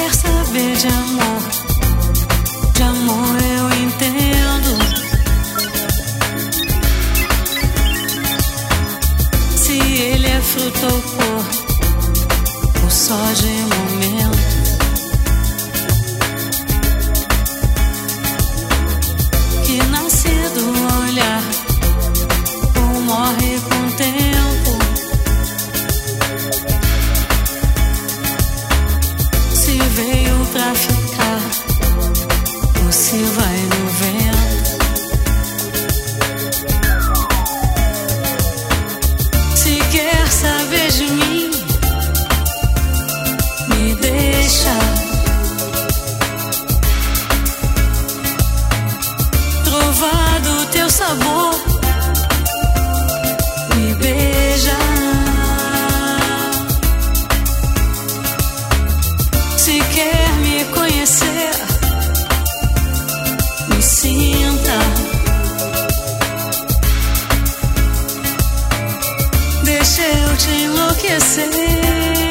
quer saber de amor eu entendo. Se ele é fruto ou cor só de momento. Que nasce do olhar ou morre com o tempo. Se veio pra ficar ou se vai no vento. Se quer saber de mim, me deixa provar do teu sabor, me beija. Se quer me conhecer, me sinta. Deixa eu te enlouquecer.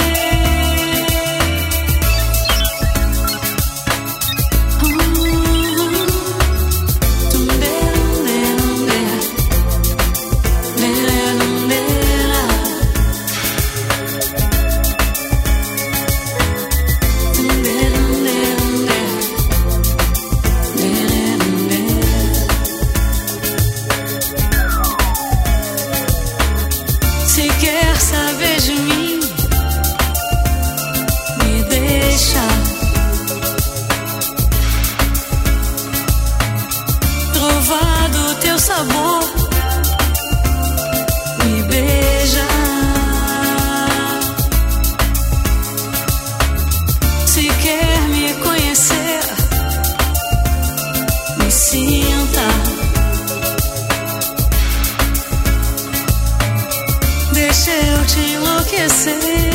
Se quer saber de mim, me deixa provar do teu sabor, me beija. Se quer me conhecer, me sinta. Deixa eu te enlouquecer.